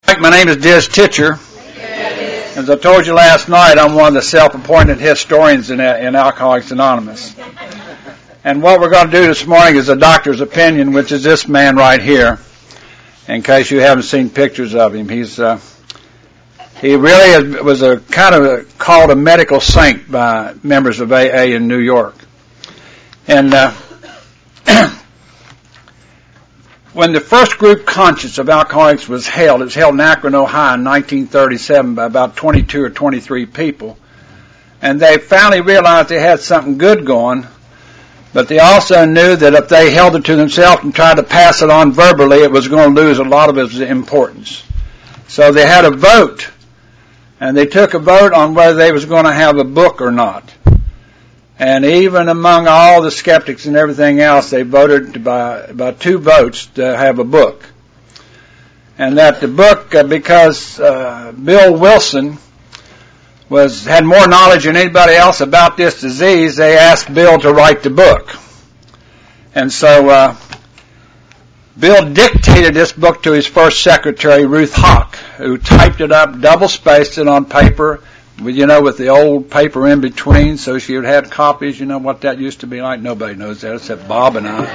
My name is Diz Titcher. As I told you last night, I'm one of the self-appointed historians in Alcoholics Anonymous. And what we're going to do this morning is a doctor's opinion, which is this man right here. In case you haven't seen pictures of him, he really was a kind of called a medical saint by members of AA in New York. And when the first group conscience of alcoholics was held, it was held in Akron, Ohio in 1937 by about 22 or 23 people. And they finally realized they had something good going, but they also knew that if they held it to themselves and tried to pass it on verbally, it was going to lose a lot of its importance. So they had a vote, and they took a vote on whether they was going to have a book or not. And even among all the skeptics and everything else, they voted by 2 votes to have a book. And that the book, because Bill Wilson had more knowledge than anybody else about this disease, they asked Bill to write the book. And so Bill dictated this book to his first secretary, Ruth Hawk, who typed it up, double-spaced it on paper, with the old paper in between, so she would have copies. You know what that used to be like? Nobody knows that except Bob and I.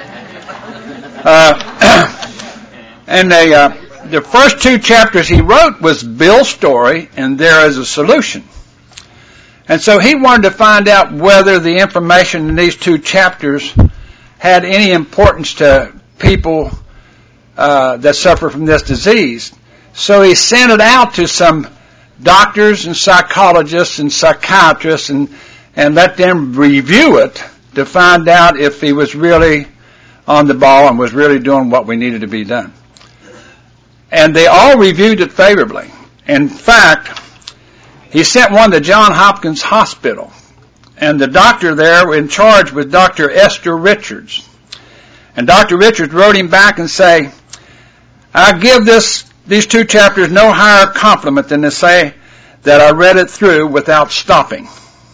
And the first 2 chapters he wrote was Bill's story, and There is a Solution. And so he wanted to find out whether the information in these 2 chapters had any importance to people that suffer from this disease. So he sent it out to some doctors and psychologists and psychiatrists and let them review it to find out if he was really on the ball and was really doing what we needed to be done. And they all reviewed it favorably. In fact, he sent one to Johns Hopkins Hospital, and the doctor there in charge was Dr. Esther Richards. And Dr. Richards wrote him back and say, I give these 2 chapters no higher compliment than to say that I read it through without stopping.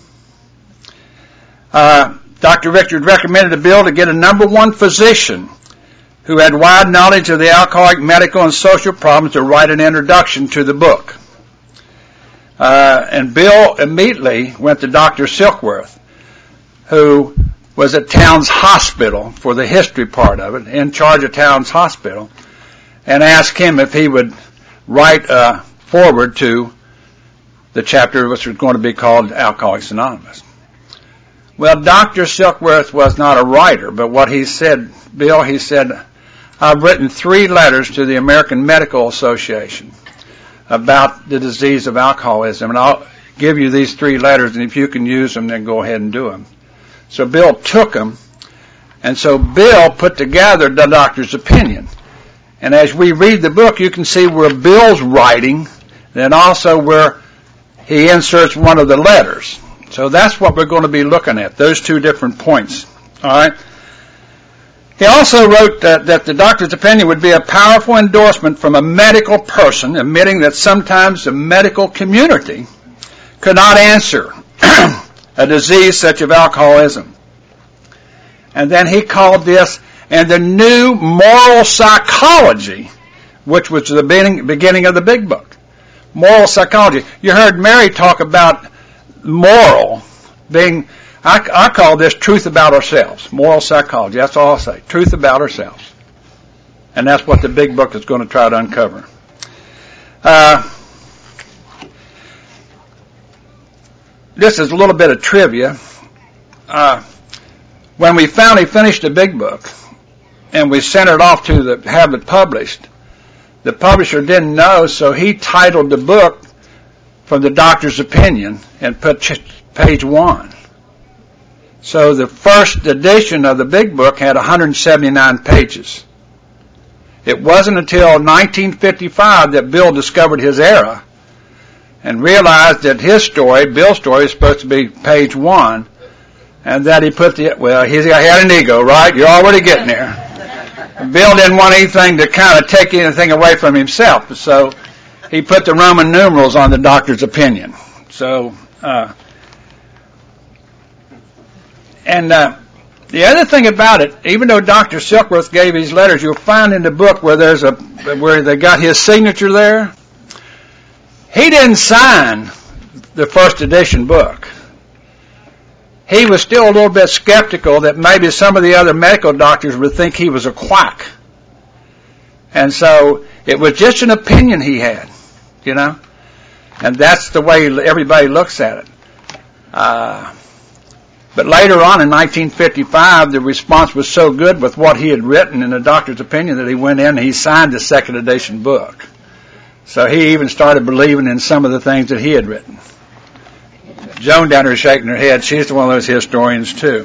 Dr. Richards recommended to Bill to get a number 1 physician who had wide knowledge of the alcoholic medical and social problems to write an introduction to the book. And Bill immediately went to Dr. Silkworth, who was at Towns Hospital for the history part of it, in charge of Towns Hospital, and asked him if he would write a foreword to the chapter which was going to be called Alcoholics Anonymous. Well, Dr. Silkworth was not a writer, but what he said, Bill, he said, I've written 3 letters to the American Medical Association about the disease of alcoholism, and I'll give you these 3 letters, and if you can use them, then go ahead and do them. So Bill took them, and so Bill put together the doctor's opinion. And as we read the book, you can see where Bill's writing, and also where he inserts one of the letters. So that's what we're going to be looking at, those 2 different points. All right. He also wrote that the doctor's opinion would be a powerful endorsement from a medical person, admitting that sometimes the medical community could not answer a disease such as alcoholism. And then he called this and the new moral psychology, which was the beginning of the big book. Moral psychology. You heard Mary talk about moral being, I call this truth about ourselves. Moral psychology. That's all I'll say. Truth about ourselves. And that's what the big book is going to try to uncover. This is a little bit of trivia. When we finally finished the big book, and we sent it off to have it published, the publisher didn't know, so he titled the book from the doctor's opinion and put page 1. So the first edition of the big book had 179 pages. It wasn't until 1955 that Bill discovered his error and realized that his story, Bill's story, is supposed to be page 1, and that he put he had an ego, right? You're already getting there. Bill didn't want anything to kind of take anything away from himself, so he put the Roman numerals on the doctor's opinion. So, the other thing about it, even though Dr. Silkworth gave his letters, you'll find in the book where they got his signature there. He didn't sign the first edition book. He was still a little bit skeptical that maybe some of the other medical doctors would think he was a quack. And so it was just an opinion he had, you know. And that's the way everybody looks at it. But later on in 1955, the response was so good with what he had written in the doctor's opinion that he went in and he signed the second edition book. So he even started believing in some of the things that he had written. Joan down there is shaking her head. She's one of those historians too.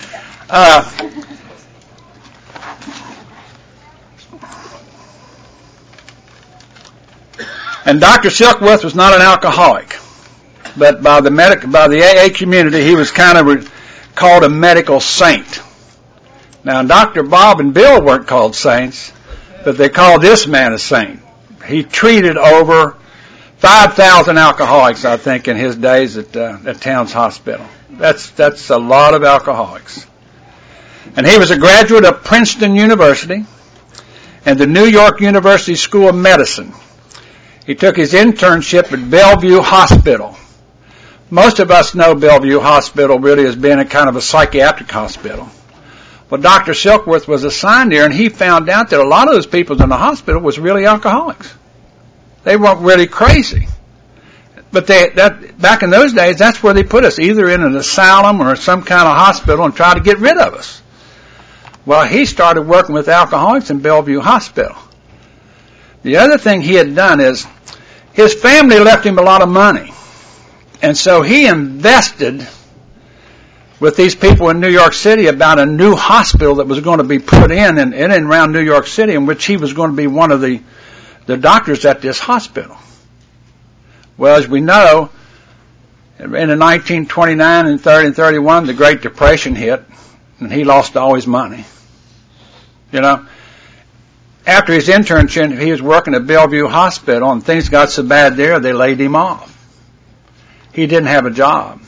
And Dr. Silkworth was not an alcoholic, but by the AA community, he was kind of called a medical saint. Now, Dr. Bob and Bill weren't called saints, but they called this man a saint. He treated over 5,000 alcoholics, I think, in his days at Towns Hospital. That's a lot of alcoholics. And he was a graduate of Princeton University and the New York University School of Medicine. He took his internship at Bellevue Hospital. Most of us know Bellevue Hospital really as being a kind of a psychiatric hospital. Well, Dr. Silkworth was assigned there, and he found out that a lot of those people in the hospital was really alcoholics. They weren't really crazy. But back in those days, that's where they put us, either in an asylum or some kind of hospital and try to get rid of us. Well, he started working with alcoholics in Bellevue Hospital. The other thing he had done is his family left him a lot of money. And so he invested with these people in New York City about a new hospital that was going to be put in and around New York City, in which he was going to be one of the doctors at this hospital. Well, as we know, in the 1929 and 30 and 31, the Great Depression hit, and he lost all his money. You know, after his internship, he was working at Bellevue Hospital, and things got so bad there, they laid him off. He didn't have a job.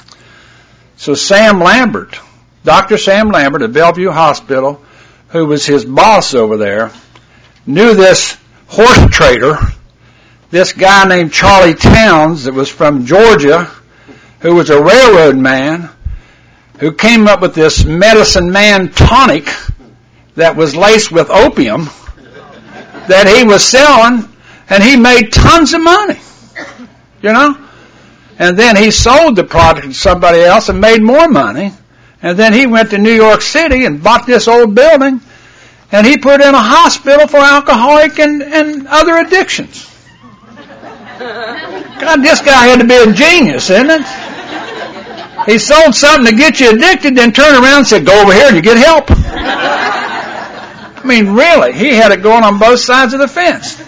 So Sam Lambert, Dr. Sam Lambert at Bellevue Hospital, who was his boss over there, knew this horse trader, this guy named Charlie Towns that was from Georgia, who was a railroad man, who came up with this medicine man tonic that was laced with opium that he was selling, and he made tons of money, you know. And then he sold the product to somebody else and made more money. And then he went to New York City and bought this old building, and he put in a hospital for alcoholic and other addictions. God, this guy had to be a genius, isn't it? He sold something to get you addicted, then turned around and said, go over here and you get help. I mean, really, he had it going on both sides of the fence.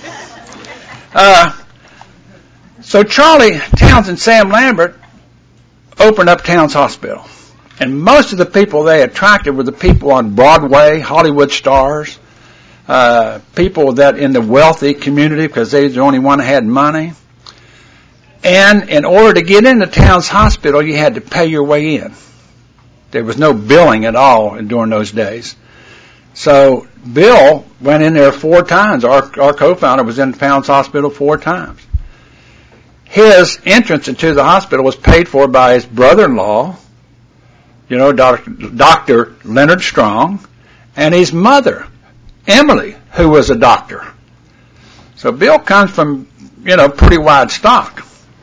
So Charlie Towns and Sam Lambert opened up Towns Hospital. And most of the people they attracted were the people on Broadway, Hollywood stars, people that in the wealthy community because they were the only one that had money. And in order to get into Towns Hospital, you had to pay your way in. There was no billing at all during those days. So Bill went in there 4 times. Our co-founder was in Towns Hospital 4 times. His entrance into the hospital was paid for by his brother-in-law, you know, Dr. Leonard Strong, and his mother, Emily, who was a doctor. So Bill comes from, you know, pretty wide stock.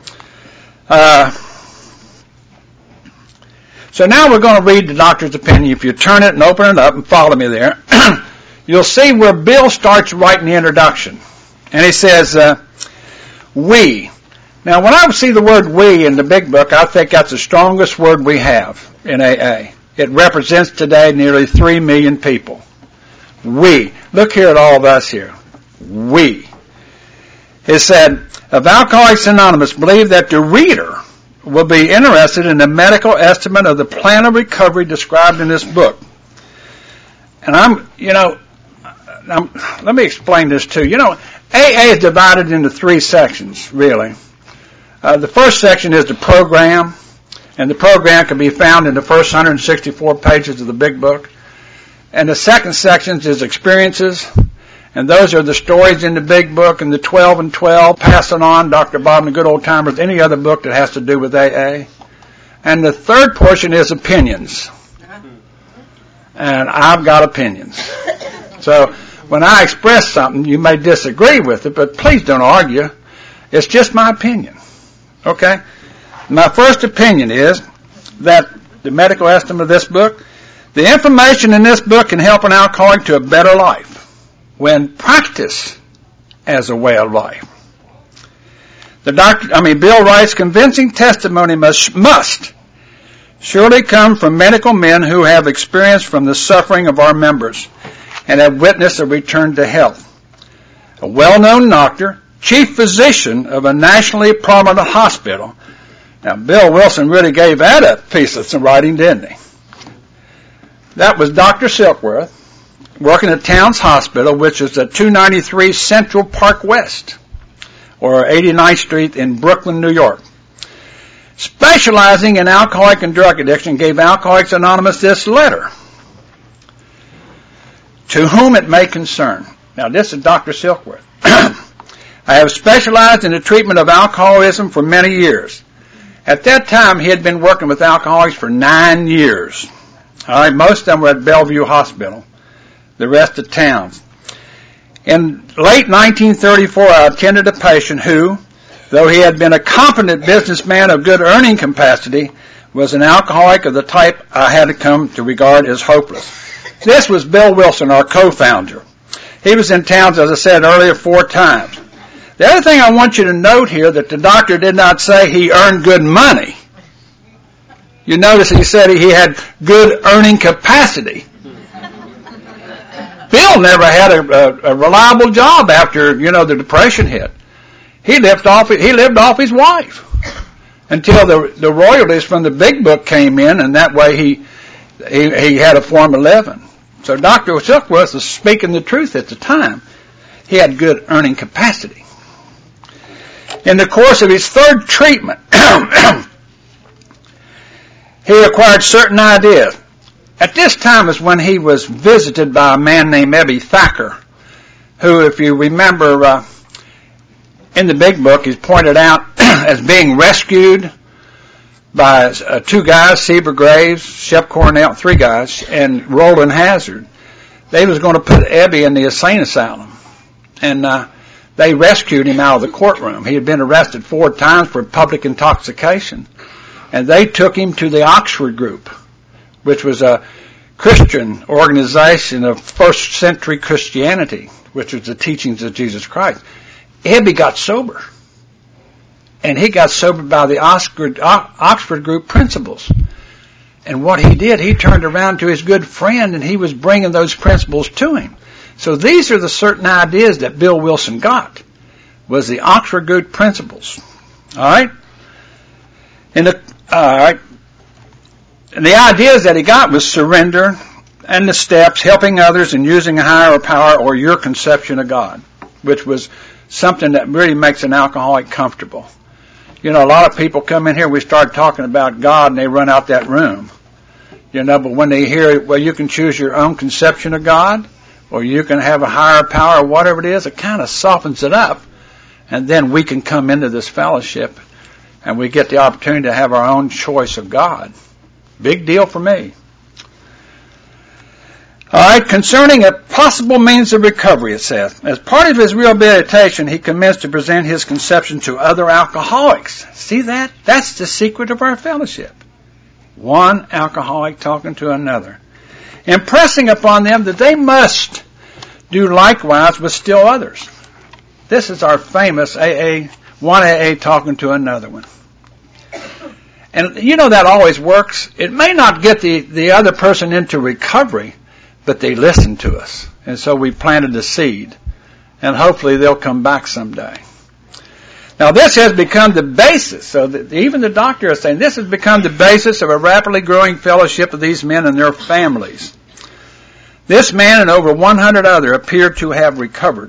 So now we're going to read the doctor's opinion. If you turn it and open it up and follow me there, you'll see where Bill starts writing the introduction. And he says, we. Now, when I see the word we in the big book, I think that's the strongest word we have in AA. It represents today nearly 3 million people. We. Look here at all of us here. We. It said, of Alcoholics Anonymous, believe that the reader will be interested in the medical estimate of the plan of recovery described in this book. And let me explain this too. You know, AA is divided into 3 sections, really. The first section is the program, and the program can be found in the first 164 pages of the big book. And the second section is experiences, And those are the stories in the big book and the 12 and 12, Pass It On, Dr. Bob and the Good Old Timers, any other book that has to do with AA. And the third portion is opinions. And I've got opinions. So when I express something, you may disagree with it, but please don't argue. It's just my opinion. Okay? My first opinion is that the medical estimate of this book, the information in this book can help an alcoholic to a better life when practiced as a way of life. Bill writes, convincing testimony must surely come from medical men who have experience from the suffering of our members and have witnessed a return to health. A well-known doctor, chief physician of a nationally prominent hospital. Now, Bill Wilson really gave that a piece of some writing, didn't he? That was Dr. Silkworth, working at Towns Hospital, which is at 293 Central Park West, or 89th Street in Brooklyn, New York. Specializing in alcoholic and drug addiction, gave Alcoholics Anonymous this letter. To whom it may concern. Now, this is Dr. Silkworth. I have specialized in the treatment of alcoholism for many years. At that time, he had been working with alcoholics for 9 years. All right, most of them were at Bellevue Hospital. The rest at Towns. In late 1934, I attended a patient who, though he had been a competent businessman of good earning capacity, was an alcoholic of the type I had come to regard as hopeless. This was Bill Wilson, our co-founder. He was in Towns, as I said earlier, 4 times. The other thing I want you to note here, that the doctor did not say he earned good money. You notice he said he had good earning capacity. Bill never had a reliable job after, the Depression hit. He lived off his wife until the royalties from the big book came in, and that way he had a Form 11. So Dr. Silkworth was speaking the truth at the time. He had good earning capacity. In the course of his third treatment, he acquired certain ideas. At this time is when he was visited by a man named Ebby Thacker, who, if you remember, in the big book, is pointed out as being rescued by 2 guys, Seaver Graves, Shep Cornell, 3 guys, and Roland Hazard. They was going to put Ebby in the insane asylum, and they rescued him out of the courtroom. He had been arrested 4 times for public intoxication, and they took him to the Oxford Group, which was a Christian organization of first century Christianity, which was the teachings of Jesus Christ. Ebby got sober. And he got sober by the Oxford Group principles. And what he did, he turned around to his good friend and he was bringing those principles to him. So these are the certain ideas that Bill Wilson got, was the Oxford Group principles. All right? And the ideas that he got was surrender and the steps, helping others and using a higher power or your conception of God, which was something that really makes an alcoholic comfortable. A lot of people come in here, we start talking about God and they run out that room. But when they hear, well, you can choose your own conception of God or you can have a higher power or whatever it is, it kind of softens it up. And then we can come into this fellowship and we get the opportunity to have our own choice of God. Big deal for me. All right, concerning a possible means of recovery, it says, as part of his rehabilitation, he commenced to present his conception to other alcoholics. See that? That's the secret of our fellowship. One alcoholic talking to another, impressing upon them that they must do likewise with still others. This is our famous AA, one AA talking to another one. And that always works. It may not get the other person into recovery, but they listen to us. And so we planted a seed. And hopefully they'll come back someday. Now this has become the basis. So that even the doctor is saying this has become the basis of a rapidly growing fellowship of these men and their families. This man and over 100 other appear to have recovered.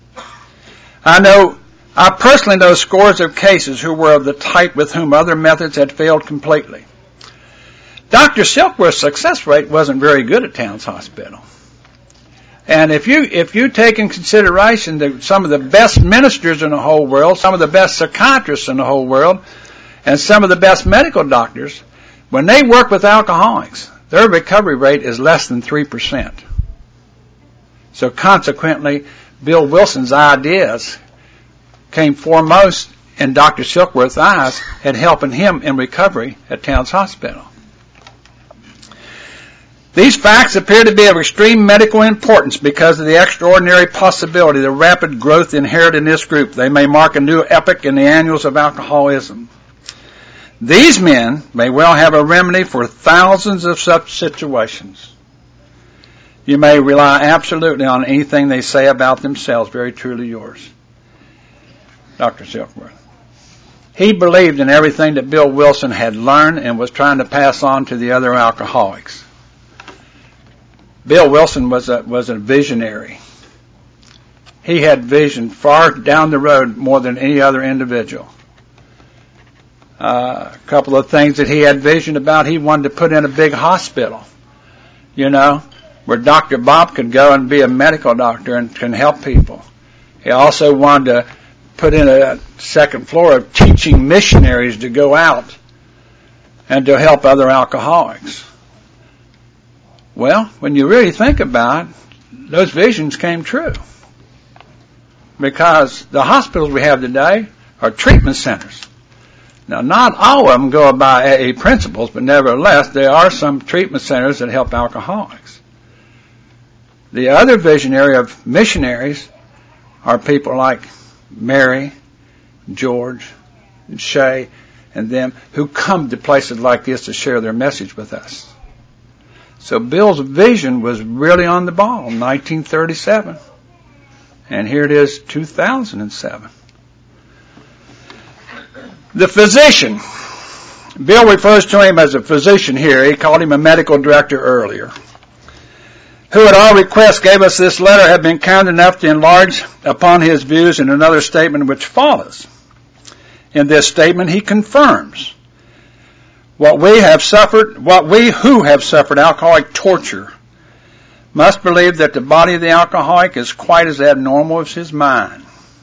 I personally know scores of cases who were of the type with whom other methods had failed completely. Dr. Silkworth's success rate wasn't very good at Towns Hospital. And if you take in consideration that some of the best ministers in the whole world, some of the best psychiatrists in the whole world, and some of the best medical doctors, when they work with alcoholics, their recovery rate is less than 3%. So consequently, Bill Wilson's ideas came foremost in Dr. Silkworth's eyes at helping him in recovery at Towns Hospital. These facts appear to be of extreme medical importance because of the extraordinary possibility, the rapid growth inherent in this group. They may mark a new epoch in the annals of alcoholism. These men may well have a remedy for thousands of such situations. You may rely absolutely on anything they say about themselves. Very truly yours, Dr. Silkworth. He believed in everything that Bill Wilson had learned and was trying to pass on to the other alcoholics. Bill Wilson was a visionary. He had vision far down the road more than any other individual. A couple of things that he had vision about, he wanted to put in a big hospital, where Dr. Bob could go and be a medical doctor and can help people. He also wanted to put in a second floor of teaching missionaries to go out and to help other alcoholics. Well, when you really think about it, those visions came true. Because the hospitals we have today are treatment centers. Now, not all of them go by AA principles, but nevertheless, there are some treatment centers that help alcoholics. The other visionary of missionaries are people like Mary, George, and Shay, and them who come to places like this to share their message with us. So Bill's vision was really on the ball in 1937. And here it is, 2007. The physician. Bill refers to him as a physician here. He called him a medical director earlier. Who at our request gave us this letter, had been kind enough to enlarge upon his views in another statement which follows. In this statement, he confirms what we who have suffered alcoholic torture must believe that the body of the alcoholic is quite as abnormal as his mind.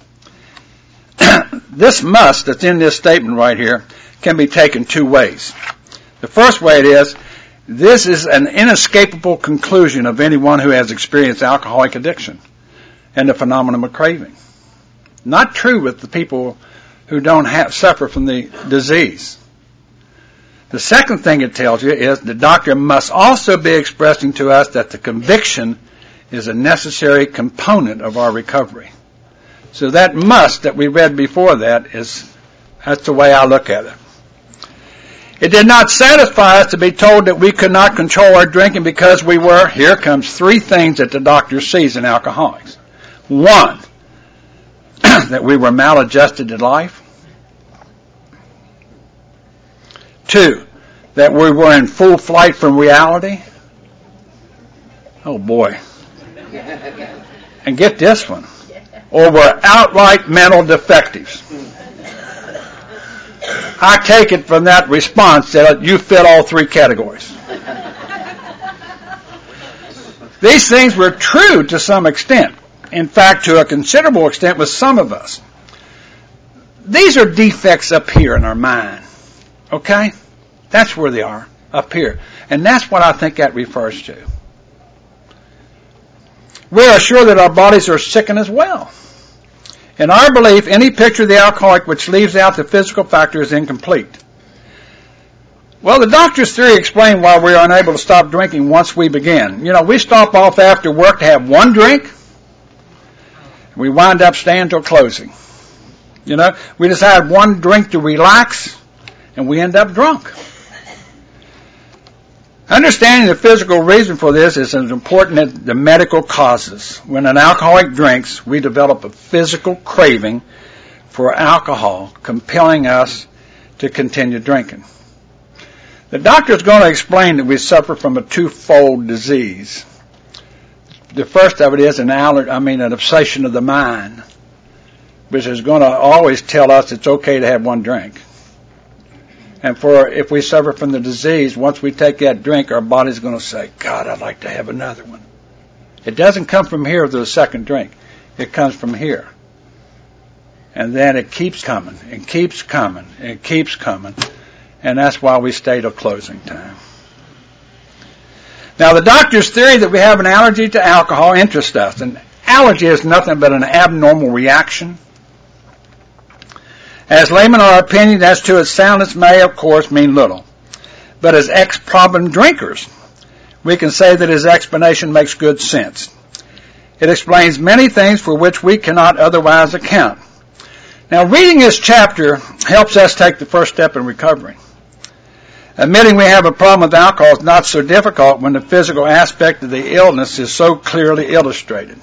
This must that's in this statement right here can be taken two ways. The first way it is, this is an inescapable conclusion of anyone who has experienced alcoholic addiction and the phenomenon of craving. Not true with the people who don't suffer from the disease. The second thing it tells you is the doctor must also be expressing to us that the conviction is a necessary component of our recovery. So that must that we read before that's the way I look at it. It did not satisfy us to be told that we could not control our drinking because here comes three things that the doctor sees in alcoholics. One, that we were maladjusted to life. Two, that we were in full flight from reality. Oh boy. And get this one. Or we're outright mental defectives. I take it from that response that you fit all three categories. These things were true to some extent. In fact, to a considerable extent with some of us. These are defects up here in our mind. Okay? That's where they are, up here. And that's what I think that refers to. We are sure that our bodies are sickened as well. In our belief, any picture of the alcoholic which leaves out the physical factor is incomplete. Well, the doctor's theory explained why we are unable to stop drinking once we begin. We stop off after work to have one drink. We wind up staying till closing. We decide one drink to relax, and we end up drunk. Understanding the physical reason for this is as important as the medical causes. When an alcoholic drinks, we develop a physical craving for alcohol, compelling us to continue drinking. The doctor is going to explain that we suffer from a twofold disease. The first of it is an obsession of the mind, which is going to always tell us it's okay to have one drink. And if we suffer from the disease, once we take that drink, our body's going to say, God, I'd like to have another one. It doesn't come from here to the second drink. It comes from here. And then it keeps coming and keeps coming and keeps coming. And that's why we stay till closing time. Now, the doctor's theory that we have an allergy to alcohol interests us. An allergy is nothing but an abnormal reaction. As laymen, our opinion as to its soundness may, of course, mean little. But as ex-problem drinkers, we can say that his explanation makes good sense. It explains many things for which we cannot otherwise account. Now, reading this chapter helps us take the first step in recovery. Admitting we have a problem with alcohol is not so difficult when the physical aspect of the illness is so clearly illustrated.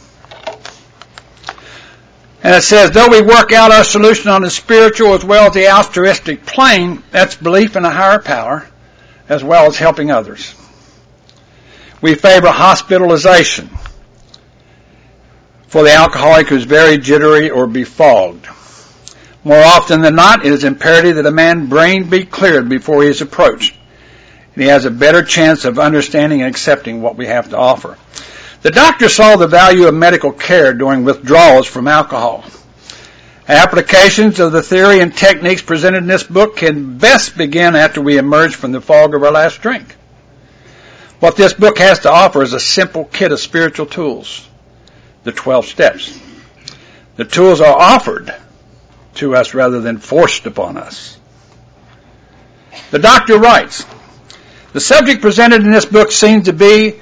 And it says, though we work out our solution on the spiritual as well as the altruistic plane, that's belief in a higher power as well as helping others. We favor hospitalization for the alcoholic who's very jittery or befogged. More often than not, it is imperative that a man's brain be cleared before he is approached. And he has a better chance of understanding and accepting what we have to offer. The doctor saw the value of medical care during withdrawals from alcohol. Applications of the theory and techniques presented in this book can best begin after we emerge from the fog of our last drink. What this book has to offer is a simple kit of spiritual tools, the 12 steps. The tools are offered to us rather than forced upon us. The doctor writes, the subject presented in this book seems to me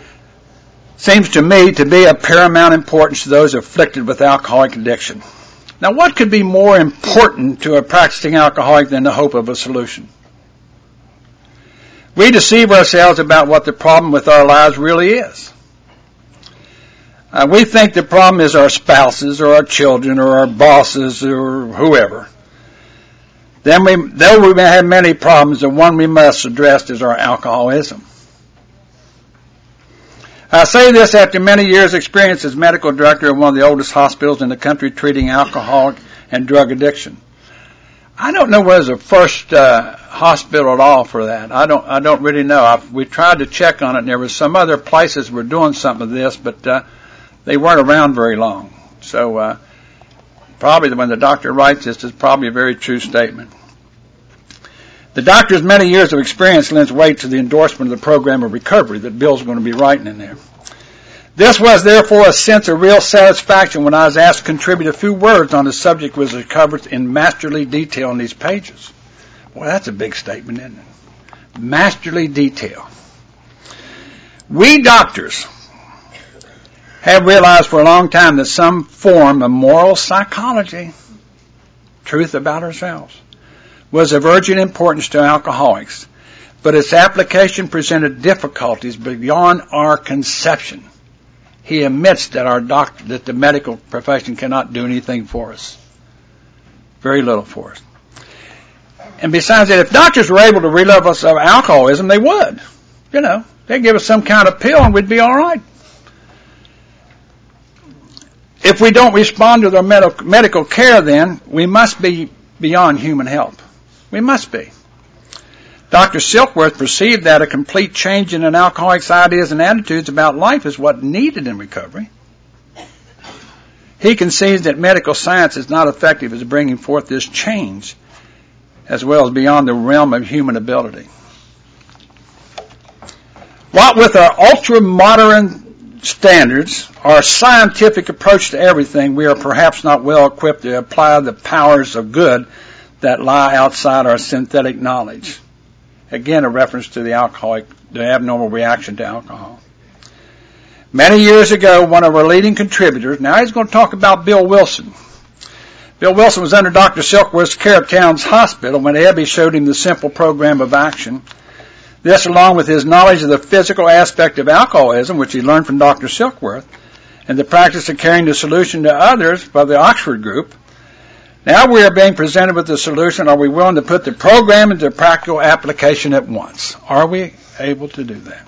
to be of paramount importance to those afflicted with alcoholic addiction. Now, what could be more important to a practicing alcoholic than the hope of a solution? We deceive ourselves about what the problem with our lives really is. We think the problem is our spouses or our children or our bosses or whoever. Though we may have many problems, the one we must address is our alcoholism. I say this after many years' experience as medical director of one of the oldest hospitals in the country treating alcohol and drug addiction. I don't know whether it was the first hospital at all for that. I don't really know. We tried to check on it, and there were some other places were doing something of this, but they weren't around very long. So probably when the doctor writes this, it's probably a very true statement. The doctor's many years of experience lends weight to the endorsement of the program of recovery that Bill's going to be writing in there. This was therefore a sense of real satisfaction when I was asked to contribute a few words on the subject which is covered in masterly detail in these pages. Well, that's a big statement, isn't it? Masterly detail. We doctors have realized for a long time that some form of moral psychology, truth about ourselves, was of urgent importance to alcoholics, but its application presented difficulties beyond our conception. He admits that that the medical profession cannot do anything for us. Very little for us. And besides that, if doctors were able to relieve us of alcoholism, they would. They'd give us some kind of pill and we'd be all right. If we don't respond to their medical care, then we must be beyond human help. We must be. Dr. Silkworth perceived that a complete change in an alcoholic's ideas and attitudes about life is what needed in recovery. He concedes that medical science is not effective as bringing forth this change, as well as beyond the realm of human ability. What with our ultra-modern standards, our scientific approach to everything, we are perhaps not well equipped to apply the powers of good that lie outside our synthetic knowledge. Again, a reference to the abnormal reaction to alcohol. Many years ago, one of our leading contributors, now he's going to talk about Bill Wilson. Bill Wilson was under Dr. Silkworth's care at Towns Hospital when Ebby showed him the simple program of action. This, along with his knowledge of the physical aspect of alcoholism, which he learned from Dr. Silkworth, and the practice of carrying the solution to others by the Oxford group. Now we are being presented with the solution. Are we willing to put the program into practical application at once? Are we able to do that?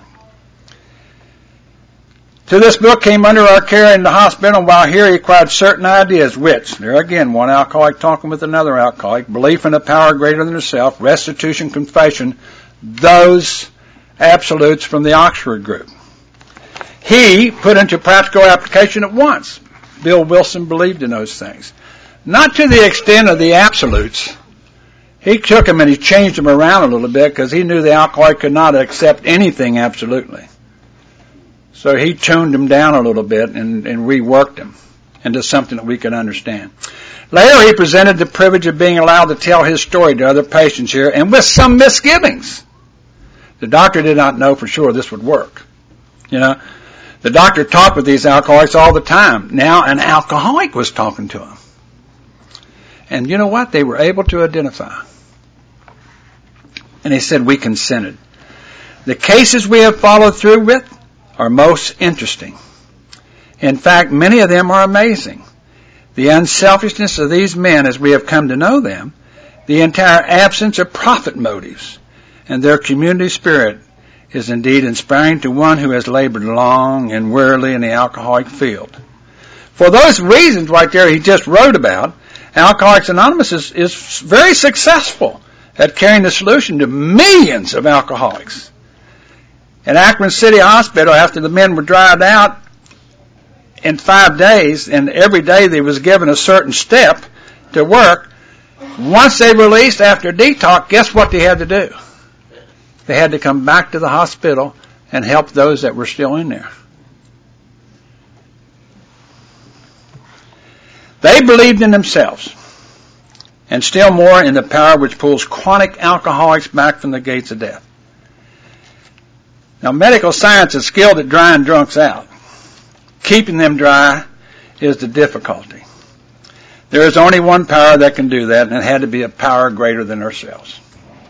To this book came under our care in the hospital, and while here he acquired certain ideas which, there again, one alcoholic talking with another alcoholic, belief in a power greater than herself, restitution, confession, those absolutes from the Oxford group. he put into practical application at once. Bill Wilson believed in those things. Not to the extent of the absolutes. He took them and he changed them around a little bit because he knew the alcoholic could not accept anything absolutely. So he tuned them down a little bit and reworked them into something that we could understand. Later, he presented the privilege of being allowed to tell his story to other patients here, and with some misgivings. The doctor did not know for sure this would work. The doctor talked with these alcoholics all the time. Now an alcoholic was talking to him. And you know what? They were able to identify. And he said, we consented. The cases we have followed through with are most interesting. In fact, many of them are amazing. The unselfishness of these men as we have come to know them, the entire absence of profit motives, and their community spirit is indeed inspiring to one who has labored long and wearily in the alcoholic field. For those reasons right there he just wrote about, Alcoholics Anonymous is very successful at carrying the solution to millions of alcoholics. At Akron City Hospital, after the men were dried out in 5 days, and every day they was given a certain step to work, once they released after detox, guess what they had to do? They had to come back to the hospital and help those that were still in there. They believed in themselves, and still more in the power which pulls chronic alcoholics back from the gates of death. Now, medical science is skilled at drying drunks out. Keeping them dry is the difficulty. There is only one power that can do that, and it had to be a power greater than ourselves.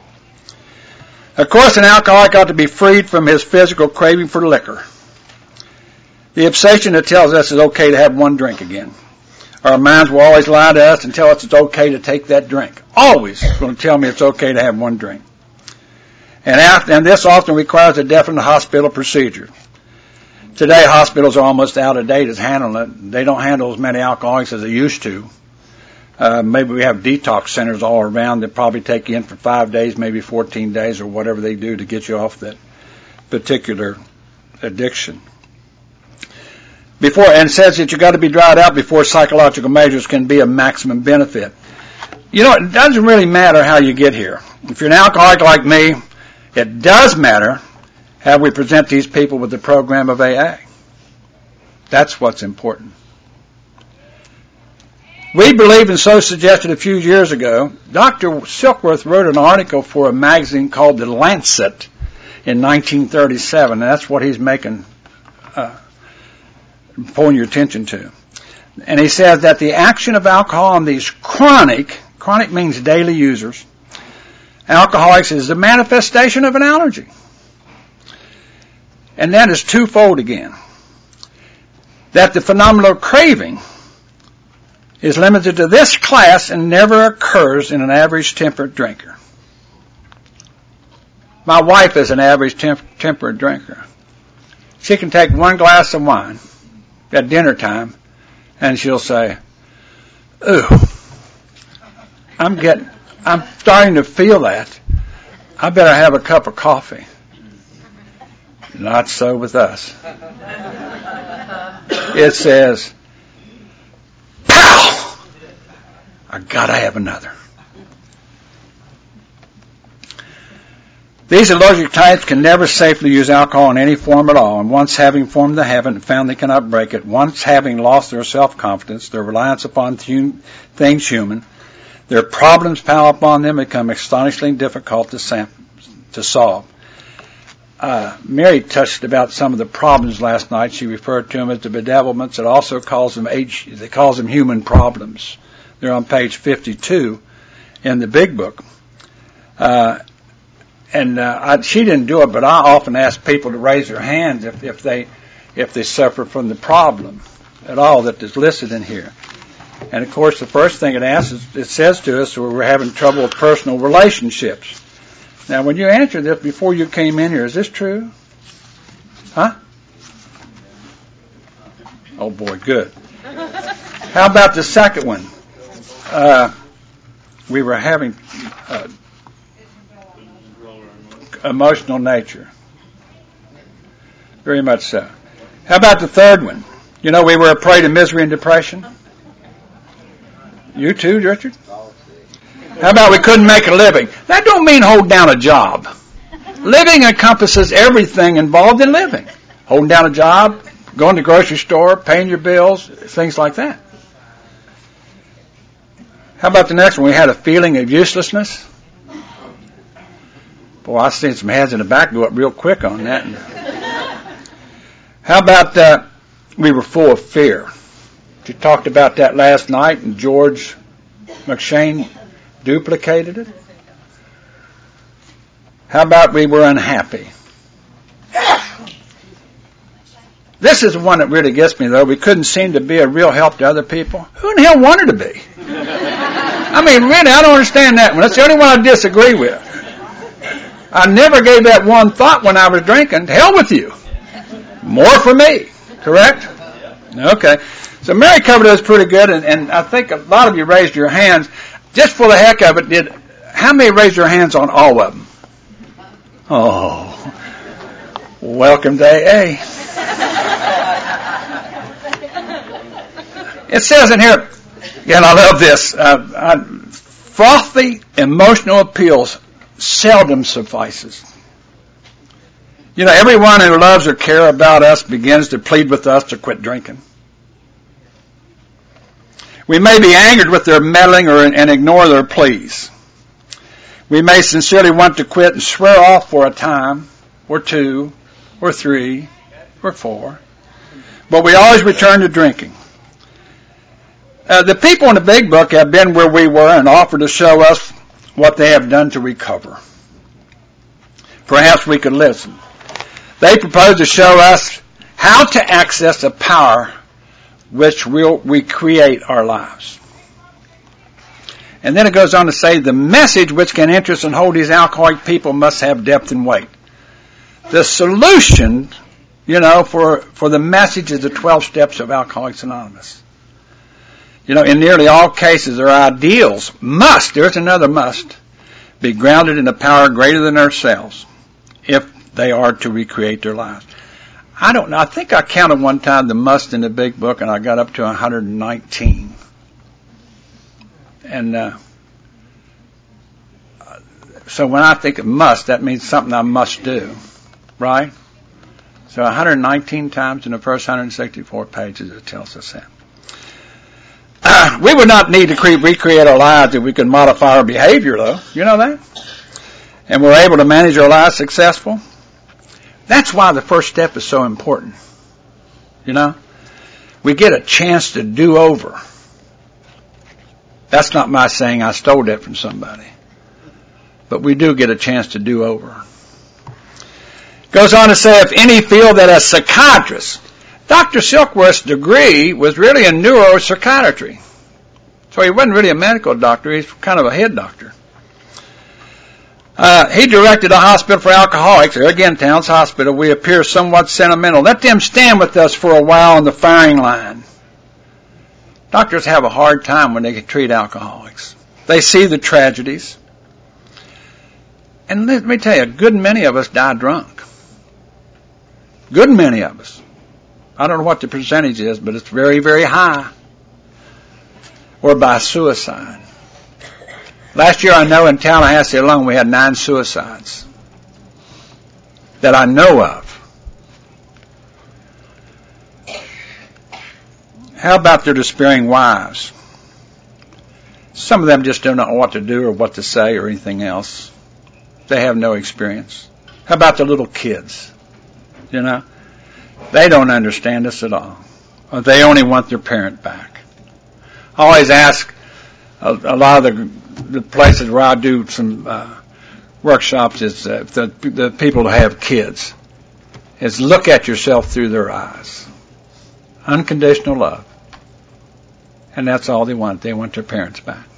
Of course, an alcoholic ought to be freed from his physical craving for liquor. The obsession that tells us it's okay to have one drink again. Our minds will always lie to us and tell us it's okay to take that drink. Always going to tell me it's okay to have one drink. And this often requires a definite hospital procedure. Today, hospitals are almost out of date as handling it. They don't handle as many alcoholics as they used to. Maybe we have detox centers all around that probably take you in for 5 days, maybe 14 days, or whatever they do to get you off that particular addiction. And says that you got to be dried out before psychological measures can be of maximum benefit. It doesn't really matter how you get here. If you're an alcoholic like me, it does matter how we present these people with the program of AA. That's what's important. We believe, and so suggested a few years ago, Dr. Silkworth wrote an article for a magazine called The Lancet in 1937, and that's what he's pulling your attention to. And he says that the action of alcohol on these chronic means daily users, alcoholics is the manifestation of an allergy. And that is twofold again. That the phenomenal craving is limited to this class and never occurs in an average temperate drinker. My wife is an average temperate drinker. She can take one glass of wine at dinner time and she'll say, "Ooh, I'm starting to feel that. I better have a cup of coffee." Not so with us. It says, "Pow! I gotta have another." These allergic types can never safely use alcohol in any form at all, and once having formed the habit and found they cannot break it, once having lost their self-confidence, their reliance upon things human, their problems pile upon them and become astonishingly difficult to solve. Mary touched about some of the problems last night. She referred to them as the bedevilments. It also calls them human problems. They're on page 52 in the big book. She didn't do it, but I often ask people to raise their hands if they suffer from the problem at all that is listed in here. And of course, the first thing it says to us, we're having trouble with personal relationships. Now, when you answered this before you came in here, is this true? Huh? Oh boy, good. How about the second one? We were having emotional nature. Very much so. How about the third one? You know, we were a prey to misery and depression. You too, Richard? How about we couldn't make a living? That don't mean hold down a job. Living encompasses everything involved in living. Holding down a job, going to the grocery store, paying your bills, things like that. How about the next one? We had a feeling of uselessness. Boy, I seen some hands in the back go up real quick on that. How about we were full of fear? You talked about that last night, and George McShane duplicated it. How about we were unhappy? This is the one that really gets me, though. We couldn't seem to be a real help to other people. Who in the hell wanted to be? I mean, really, I don't understand that one. That's the only one I disagree with. I never gave that one thought when I was drinking. To hell with you. More for me. Correct? Okay. So Mary covered those pretty good, and I think a lot of you raised your hands. Just for the heck of it, how many raised your hands on all of them? Oh. Welcome to AA. It says in here, and I love this, frothy emotional appeals seldom suffices. You know, everyone who loves or cares about us begins to plead with us to quit drinking. We may be angered with their meddling and ignore their pleas. We may sincerely want to quit and swear off for a time, or two, or three, or four. But we always return to drinking. The people in the big book have been where we were and offered to show us what they have done to recover. Perhaps we could listen. They propose to show us how to access the power which will recreate our lives. And then it goes on to say the message which can interest and hold these alcoholic people must have depth and weight. The solution, you know, for the message is the 12 steps of Alcoholics Anonymous. You know, in nearly all cases, their ideals must, there's another must, be grounded in a power greater than ourselves if they are to recreate their lives. I don't know. I think I counted one time the must in the big book, and I got up to 119. And so when I think of must, that means something I must do, right? So 119 times in the first 164 pages it tells us that. We would not need to recreate our lives if we could modify our behavior, though. You know that? And we're able to manage our lives successful. That's why the first step is so important. You know? We get a chance to do over. That's not my saying. I stole that from somebody. But we do get a chance to do over. Goes on to say, if any feel that as psychiatrists, Dr. Silkworth's degree was really in neuropsychiatry. So he wasn't really a medical doctor. He's kind of a head doctor. He directed a hospital for alcoholics. There again, Towns Hospital. We appear somewhat sentimental. Let them stand with us for a while on the firing line. Doctors have a hard time when they treat alcoholics. They see the tragedies. And let me tell you, a good many of us die drunk. Good many of us. I don't know what the percentage is, but it's very, very high. Or by suicide. Last year I know in Tallahassee alone we had 9 suicides. That I know of. How about their despairing wives? Some of them just don't know what to do or what to say or anything else. They have no experience. How about the little kids? You know? They don't understand us at all. Or they only want their parent back. I always ask a lot of the places where I do some workshops is the people who have kids is look at yourself through their eyes. Unconditional love. And that's all they want. They want their parents back.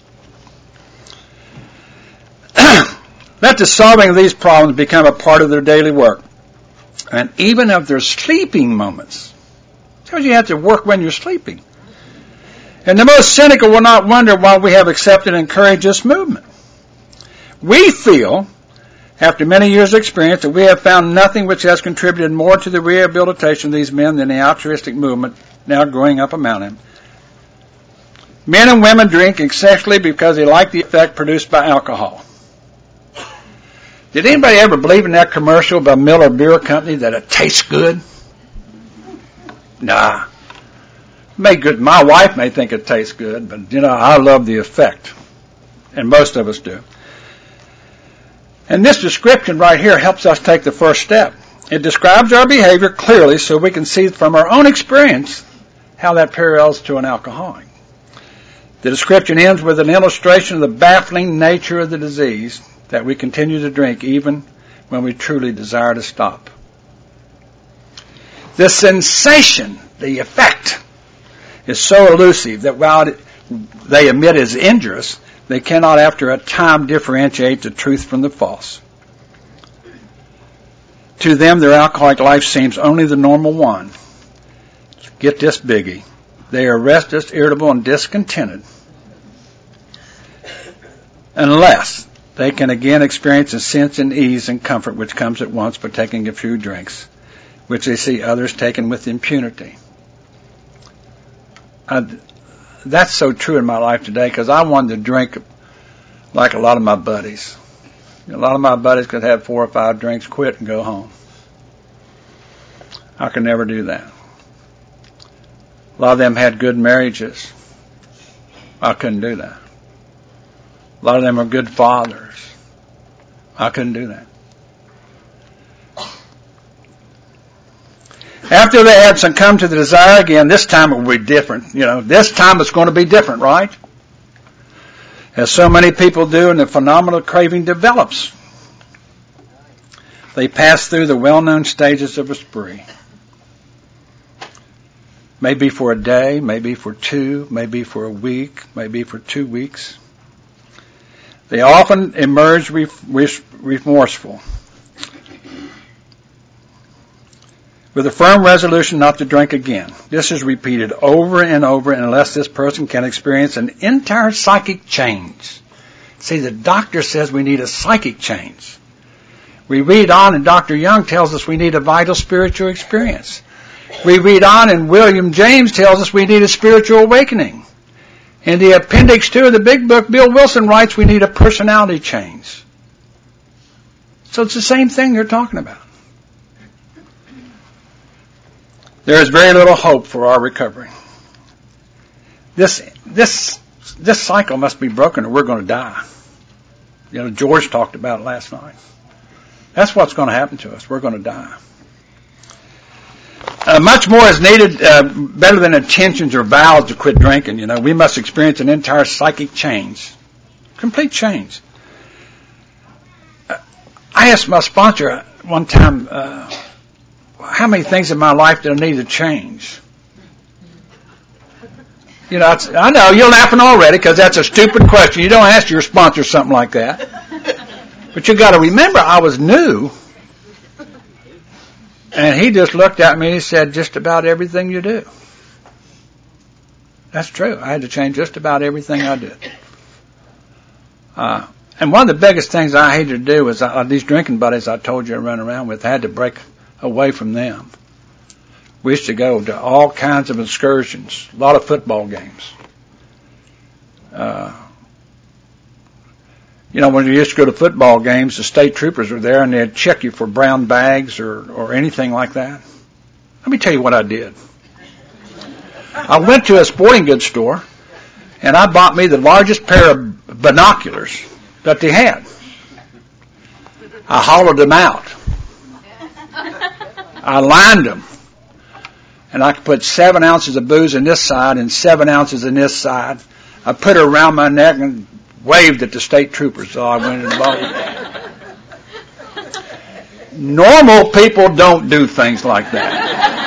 Let the solving of these problems become a part of their daily work. And even of their sleeping moments. Because you have to work when you're sleeping. And the most cynical will not wonder why we have accepted and encouraged this movement. We feel after many years of experience, that we have found nothing which has contributed more to the rehabilitation of these men than the altruistic movement now growing up among them. Men and women drink excessively because they like the effect produced by alcohol. Did anybody ever believe in that commercial by Miller Beer Company that it tastes good? Nah. My wife may think it tastes good, but I love the effect. And most of us do. And this description right here helps us take the first step. It describes our behavior clearly so we can see from our own experience how that parallels to an alcoholic. The description ends with an illustration of the baffling nature of the disease, that we continue to drink even when we truly desire to stop. The sensation, the effect, is so elusive that while they admit is injurious, they cannot after a time differentiate the truth from the false. To them, their alcoholic life seems only the normal one. Get this biggie. They are restless, irritable, and discontented unless they can again experience a sense of ease and comfort which comes at once by taking a few drinks, which they see others taking with impunity. That's so true in my life today because I wanted to drink like a lot of my buddies. A lot of my buddies could have 4 or 5 drinks, quit, and go home. I could never do that. A lot of them had good marriages. I couldn't do that. A lot of them are good fathers. I couldn't do that. After they had succumbed to the desire again, this time it will be different. This time it's going to be different, right? As so many people do, and the phenomenal craving develops. They pass through the well-known stages of a spree. Maybe for a day, maybe for 2, maybe for a week, maybe for 2 weeks. They often emerge remorseful, with a firm resolution not to drink again. This is repeated over and over unless this person can experience an entire psychic change. See, the doctor says we need a psychic change. We read on, and Dr. Young tells us we need a vital spiritual experience. We read on, and William James tells us we need a spiritual awakening. In the appendix 2 of the big book, Bill Wilson writes we need a personality change. So it's the same thing they're talking about. There is very little hope for our recovery. This cycle must be broken or we're going to die. George talked about it last night. That's what's going to happen to us. We're going to die. Much more is needed, better than intentions or vows to quit drinking. We must experience an entire psychic change. Complete change. I asked my sponsor one time, how many things in my life do I need to change? I know you're laughing already because that's a stupid question. You don't ask your sponsor something like that. But you got to remember, I was new. And he just looked at me and he said, just about everything you do. That's true. I had to change just about everything I did. And one of the biggest things I hated to do was these drinking buddies I told you I run around with, I had to break away from them. We used to go to all kinds of excursions, a lot of football games. When you used to go to football games, the state troopers were there and they'd check you for brown bags or anything like that. Let me tell you what I did. I went to a sporting goods store and I bought me the largest pair of binoculars that they had. I hollowed them out. I lined them. And I could put 7 ounces of booze in this side and 7 ounces in this side. I put it around my neck and waved at the state troopers, so I went in the ball. Normal people don't do things like that.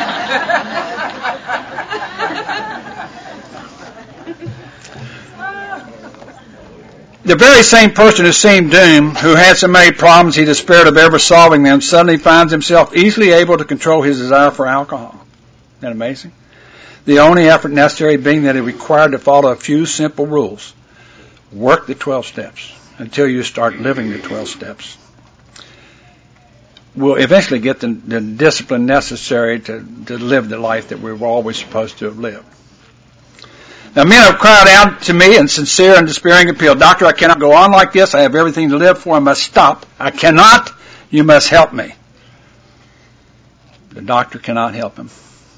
The very same person who seemed doomed, who had so many problems he despaired of ever solving them, suddenly finds himself easily able to control his desire for alcohol. Isn't that amazing? The only effort necessary being that it required to follow a few simple rules. Work the 12 steps until you start living the 12 steps. we'll eventually get the discipline necessary to live the life that we were always supposed to have lived. Now, men have cried out to me in sincere and despairing appeal, "Doctor, I cannot go on like this. I have everything to live for. I must stop. I cannot. You must help me." The doctor cannot help him.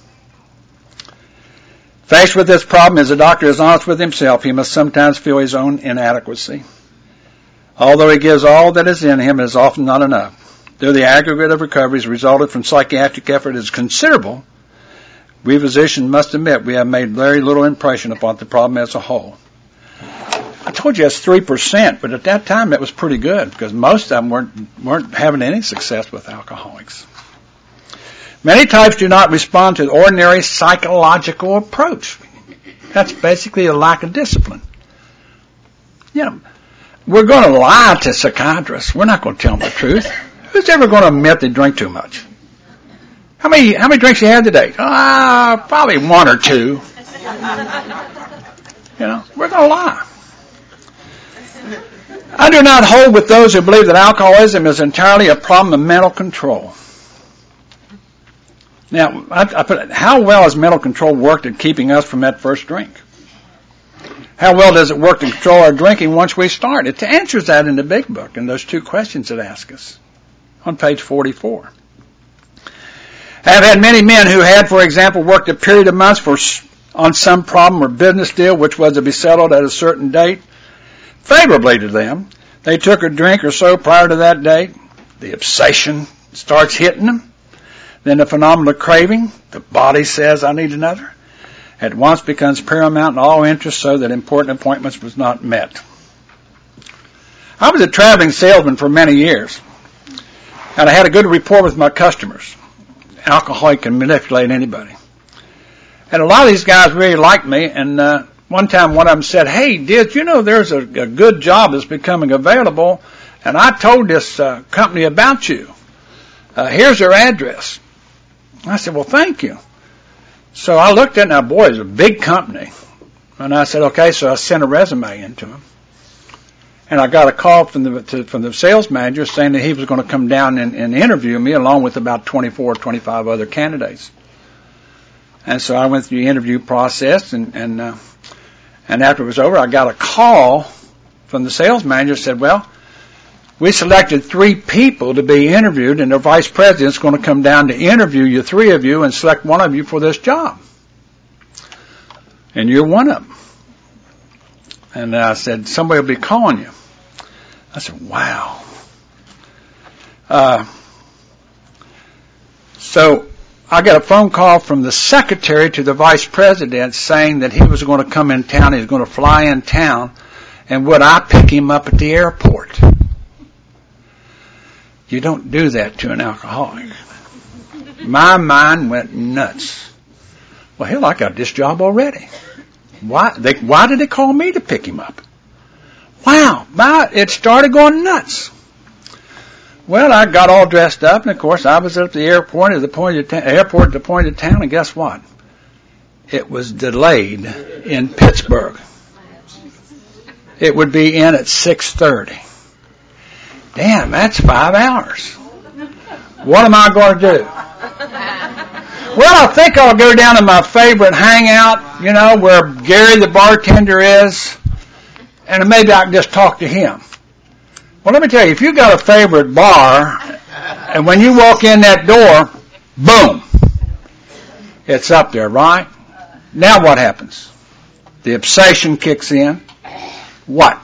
Faced with this problem, as the doctor is honest with himself, he must sometimes feel his own inadequacy. Although he gives all that is in him, it is often not enough. Though the aggregate of recoveries resulted from psychiatric effort is considerable, we physicians must admit we have made very little impression upon the problem as a whole. I told you that's 3%, but at that time that was pretty good because most of them weren't having any success with alcoholics. Many types do not respond to the ordinary psychological approach. That's basically a lack of discipline. You know, we're going to lie to psychiatrists. We're not going to tell them the truth. Who's ever going to admit they drink too much? How many drinks you had today? Probably 1 or 2. You know, we're going to lie. I do not hold with those who believe that alcoholism is entirely a problem of mental control. Now, I put, how well has mental control worked at keeping us from that first drink? How well does it work to control our drinking once we start? It answers that in the big book, in those 2 questions it asks us on page 44. I have had many men who had, for example, worked a period of months on some problem or business deal which was to be settled at a certain date. Favorably to them, they took a drink or so prior to that date. The obsession starts hitting them. Then the phenomenal craving, the body says, "I need another," at once becomes paramount in all interests so that important appointments was not met. I was a traveling salesman for many years, and I had a good rapport with my customers. Alcoholic can manipulate anybody. And a lot of these guys really liked me, and one time one of them said, "Hey, did you know there's a good job that's becoming available, and I told this company about you. Here's their address." I said, "Well, thank you." So I looked at it, now, boy, it's a big company. And I said, okay, so I sent a resume into him. And I got a call from the sales manager saying that he was going to come down and interview me along with about 24 or 25 other candidates. And so I went through the interview process, and after it was over, I got a call from the sales manager said, "Well, we selected 3 people to be interviewed, and the vice president's going to come down to interview you, 3 of you, and select one of you for this job. And you're one of them." And I said, "Somebody will be calling you." I said, wow. So I got a phone call from the secretary to the vice president saying that he was going to come in town, he was going to fly in town, and would I pick him up at the airport? You don't do that to an alcoholic. My mind went nuts. Well, hell, I got this job already. Why did they call me to pick him up? Wow, it started going nuts. Well, I got all dressed up, and of course, I was at the airport at the point of town, and guess what? It was delayed in Pittsburgh. It would be in at 6:30. Damn, that's 5 hours. What am I going to do? Well, I think I'll go down to my favorite hangout, where Gary the bartender is, and maybe I can just talk to him. Well, let me tell you, if you got a favorite bar, and when you walk in that door, boom, it's up there, right? Now what happens? The obsession kicks in. What?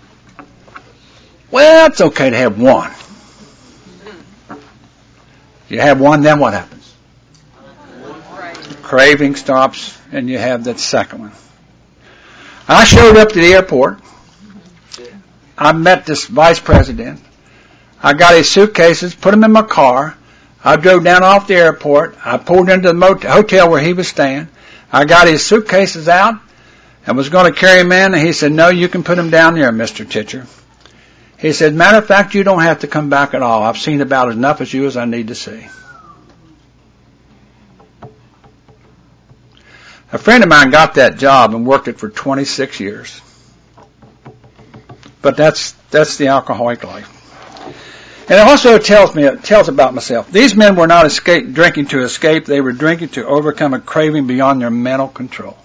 Well, it's okay to have one. You have one, then what happens? The craving stops, and you have that second one. I showed up to the airport. I met this vice president. I got his suitcases, put them in my car. I drove down off the airport. I pulled into the hotel where he was staying. I got his suitcases out and was going to carry him in, and he said, "No, you can put them down there, Mr. Titcher." He said, "Matter of fact, you don't have to come back at all. I've seen about enough of you as I need to see." A friend of mine got that job and worked it for 26 years. But that's the alcoholic life. And it also tells about myself. These men were not drinking to escape. They were drinking to overcome a craving beyond their mental control.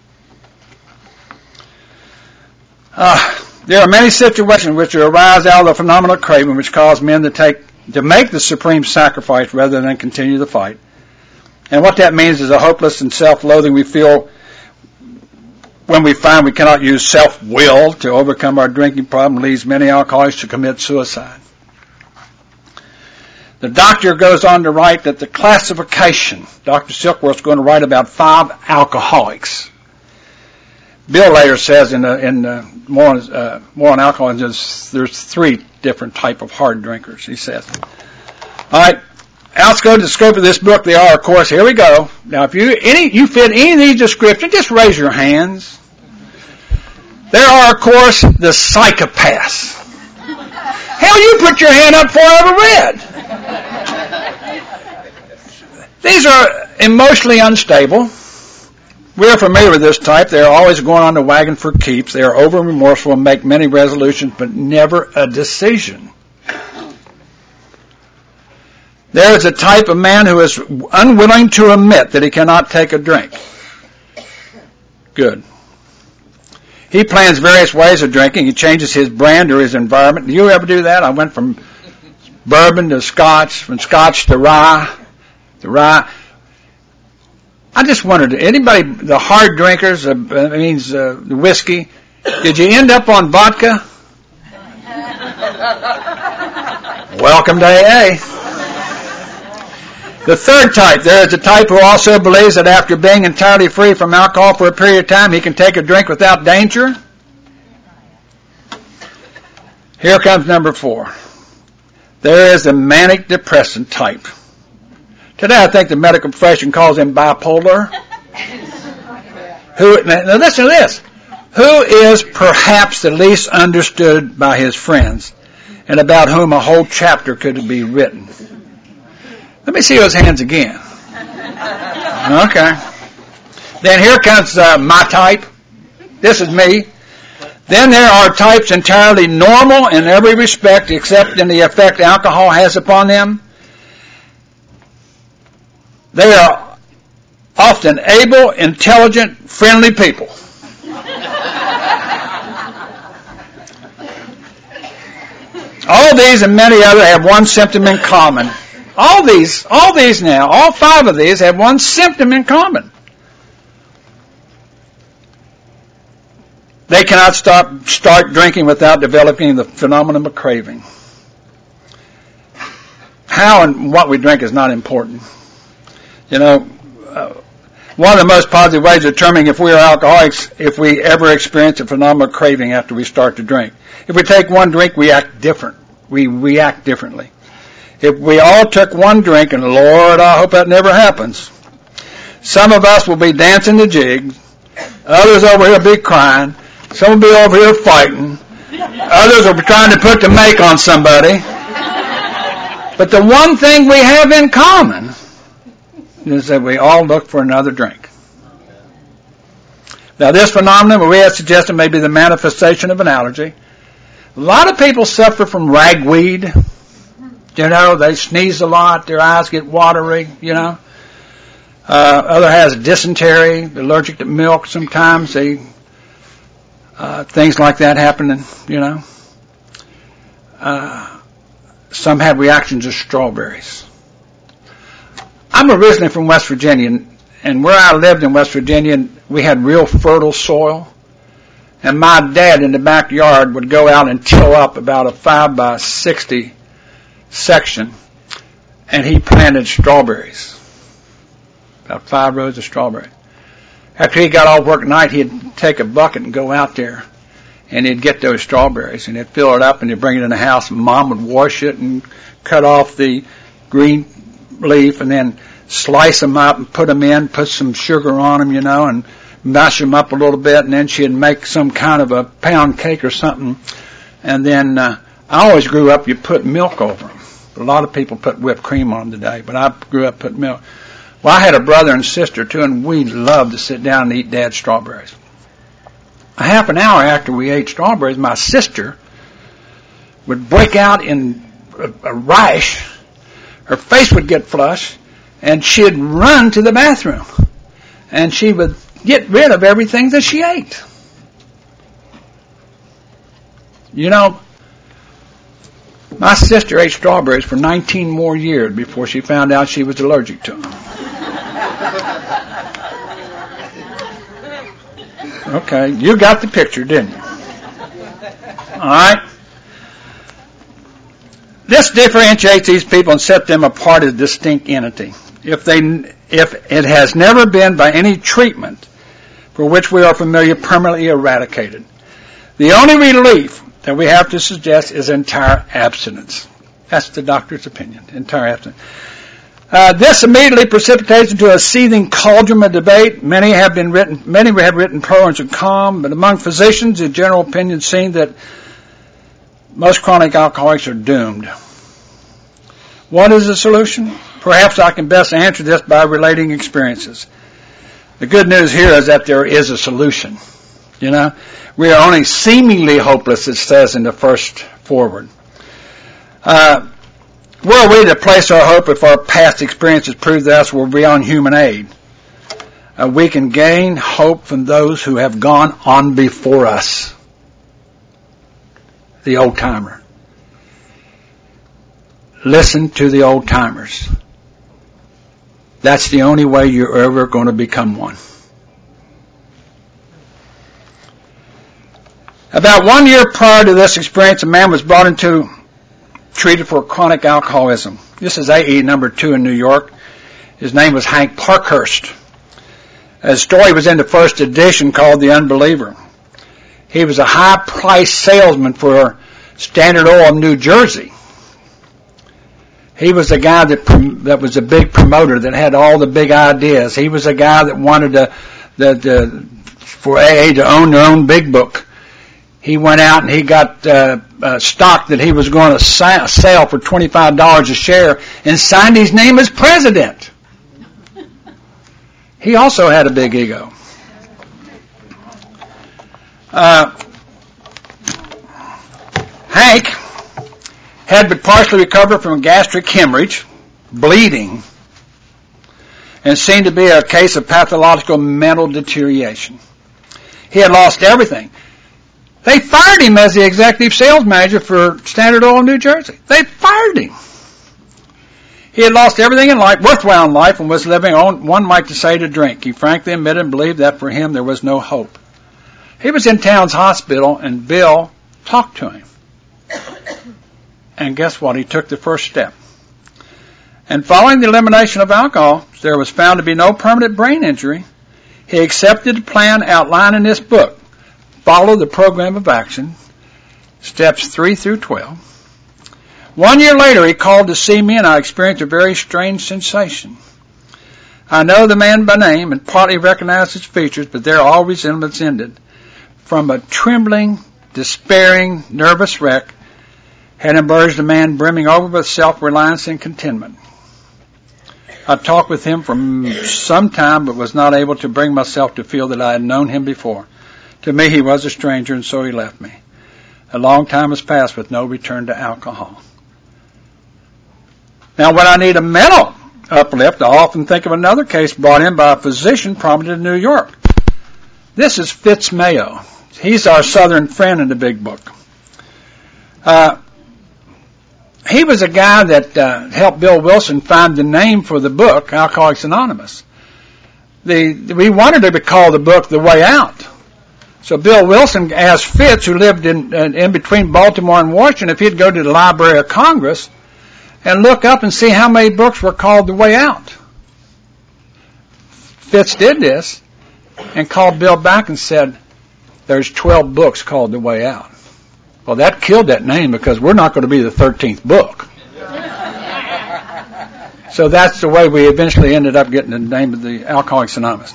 There are many situations which arise out of the phenomenal craving which cause men to make the supreme sacrifice rather than continue the fight. And what that means is a hopeless and self-loathing we feel when we find we cannot use self-will to overcome our drinking problem leads many alcoholics to commit suicide. The doctor goes on to write that the classification, Dr. Silkworth's going to write about 5 alcoholics. Bill later says in more on alcoholism, there's 3 different type of hard drinkers, he says. All right, let's go to the scope of this book. They are, of course, here we go. Now, if you fit any of these descriptions, just raise your hands. There are, of course, the psychopaths. Hell, you put your hand up before I ever read. These are emotionally unstable. We're familiar with this type. They're always going on the wagon for keeps. They are over-remorseful and make many resolutions, but never a decision. There is a type of man who is unwilling to admit that he cannot take a drink. Good. He plans various ways of drinking. He changes his brand or his environment. Do you ever do that? I went from bourbon to scotch, from scotch to rye. I just wondered, anybody, the hard drinkers, the whiskey, did you end up on vodka? Welcome to AA. The third type, there is a type who also believes that after being entirely free from alcohol for a period of time, he can take a drink without danger. Here comes number 4. There is a manic depressant type. Today I think the medical profession calls him bipolar. Now listen to this. Who is perhaps the least understood by his friends and about whom a whole chapter could be written? Let me see those hands again. Okay. Then here comes my type. This is me. Then there are types entirely normal in every respect except in the effect alcohol has upon them. They are often able, intelligent, friendly people. All these and many others have one symptom in common. All these now, all 5 of these have one symptom in common. They cannot start drinking without developing the phenomenon of craving. How and what we drink is not important. You know, one of the most positive ways of determining if we are alcoholics, if we ever experience a phenomenal craving after we start to drink. If we take one drink, we act different. We react differently. If we all took one drink, and Lord, I hope that never happens, some of us will be dancing the jig, others over here will be crying, some will be over here fighting, others will be trying to put the make on somebody. But the one thing we have in common is that we all look for another drink. Now this phenomenon we have suggested may be the manifestation of an allergy. A lot of people suffer from ragweed. You know, they sneeze a lot, their eyes get watery, you know. Other has dysentery, they're allergic to milk sometimes. Things like that happen, you know. Some have reactions to strawberries. I'm originally from West Virginia, and where I lived in West Virginia, we had real fertile soil. And my dad in the backyard would go out and till up about a 5 by 60 section, and he planted strawberries. About 5 rows of strawberries. After he got off work at night, he'd take a bucket and go out there, and he'd get those strawberries, and he'd fill it up, and he'd bring it in the house, and Mom would wash it and cut off the green leaf, and then slice them up and put them in, put some sugar on them, you know, and mash them up a little bit, and then she'd make some kind of a pound cake or something. And then I always grew up, you put milk over them. A lot of people put whipped cream on them today, but I grew up putting milk. Well, I had a brother and sister too, and we loved to sit down and eat Dad's strawberries. A half an hour after we ate strawberries, my sister would break out in a rash. Her face would get flushed, and she'd run to the bathroom. And she would get rid of everything that she ate. You know, my sister ate strawberries for 19 more years before she found out she was allergic to them. Okay, you got the picture, didn't you? All right. This differentiates these people and sets them apart as a distinct entity. If it has never been by any treatment for which we are familiar permanently eradicated, the only relief that we have to suggest is entire abstinence. That's the doctor's opinion, entire abstinence. This immediately precipitates into a seething cauldron of debate. Many have written pros and cons, but among physicians, the general opinion seems that most chronic alcoholics are doomed. What is the solution? Perhaps I can best answer this by relating experiences. The good news here is that there is a solution. You know, we are only seemingly hopeless, it says in the first foreword. Where are we to place our hope if our past experiences prove that us we're beyond human aid? We can gain hope from those who have gone on before us. The old timer. Listen to the old timers. That's the only way you're ever going to become one. About 1 year prior to this experience, a man was brought into treated for chronic alcoholism. This is AE number 2 in New York. His name was Hank Parkhurst. His story was in the first edition called The Unbeliever. He was a high-priced salesman for Standard Oil of New Jersey. He was a guy that was a big promoter that had all the big ideas. He was a guy that wanted for AA to own their own big book. He went out and he got stock that he was going to sell for $25 a share and signed his name as president. He also had a big ego. Hank had been partially recovered from a gastric hemorrhage, bleeding, and seemed to be a case of pathological mental deterioration. He had lost everything. They fired him as the executive sales manager for Standard Oil in New Jersey. They fired him. He had lost everything in life, worthwhile in life, and was living on, one might say, to drink. He frankly admitted and believed that for him there was no hope. He was in Towns Hospital, and Bill talked to him. And guess what? He took the first step. And following the elimination of alcohol, there was found to be no permanent brain injury. He accepted the plan outlined in this book. Follow the program of action, steps 3 through 12. 1 year later, he called to see me, and I experienced a very strange sensation. I know the man by name and partly recognized his features, but there all resemblance ended. From a trembling, despairing, nervous wreck had emerged a man brimming over with self-reliance and contentment. I talked with him for some time, but was not able to bring myself to feel that I had known him before. To me, he was a stranger, and so he left me. A long time has passed with no return to alcohol. Now, when I need a mental uplift, I often think of another case brought in by a physician prominent in New York. This is Fitz Mayo. He's our southern friend in the big book. He was a guy that helped Bill Wilson find the name for the book, Alcoholics Anonymous. We wanted to call the book The Way Out. So Bill Wilson asked Fitz, who lived in between Baltimore and Washington, if he'd go to the Library of Congress and look up and see how many books were called The Way Out. Fitz did this and called Bill back and said, there's 12 books called The Way Out. Well, that killed that name because we're not going to be the 13th book. So that's the way we eventually ended up getting the name of the Alcoholics Anonymous.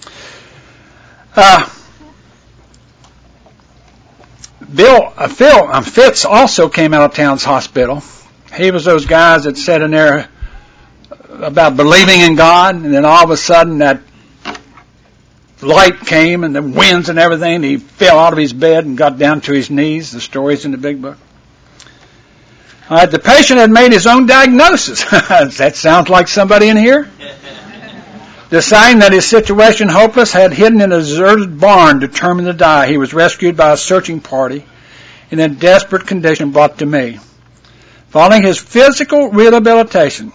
Fitz also came out of Towns Hospital. He was those guys that sat in there about believing in God, and then all of a sudden that light came and the winds and everything, and he fell out of his bed and got down to his knees. The story's in the big book. The patient had made his own diagnosis. That sounds like somebody in here. Deciding that his situation hopeless, had hidden in a deserted barn, determined to die. He was rescued by a searching party and in desperate condition brought to me. Following his physical rehabilitation,